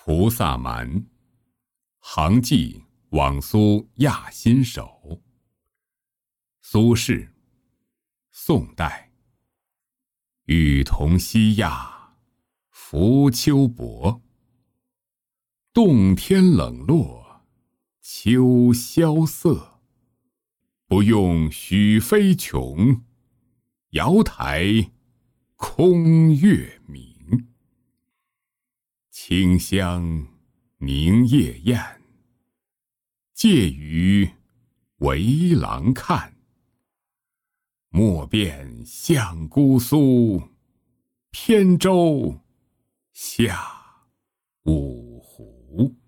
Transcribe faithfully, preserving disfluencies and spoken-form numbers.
菩萨蛮，杭记往苏亚心首。苏轼，宋代。雨同西亚，浮秋薄。洞天冷落，秋萧瑟。不用许飞琼，瑶台空月明。清香凝夜宴，借余为郎看。莫辨相姑苏，扁舟下五湖。